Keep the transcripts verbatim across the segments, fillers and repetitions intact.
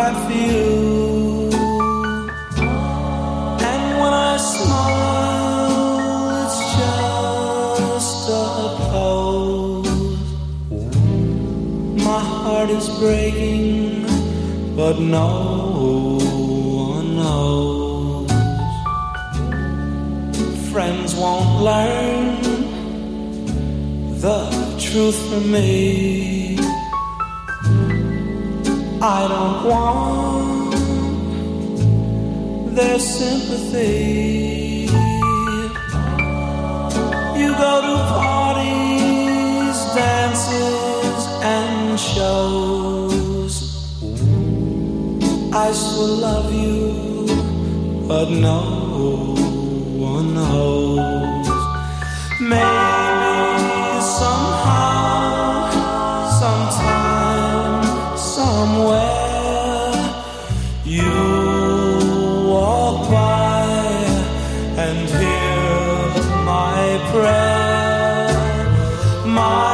for you. And when I smile, it's just a pose. My heart is breaking, but no one knows. Friends won't learn the truth from me. I don't want their sympathy. You go to parties, dances, and shows. I still love you, but no one knows. Maybe somehow, sometime, somewhere, you walk by and hear my prayer. My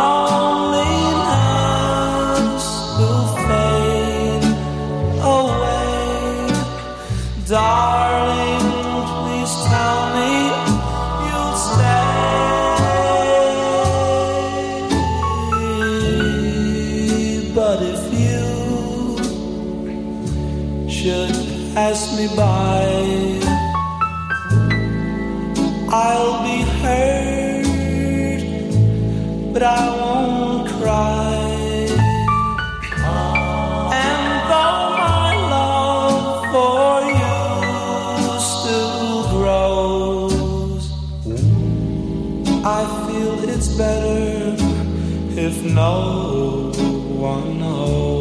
loneliness will fade away. Darling, please tell me you'll stay. But if you should pass me by, I'll be hurt, but I won't cry. And though my love for you still grows, I feel it's better if no one knows.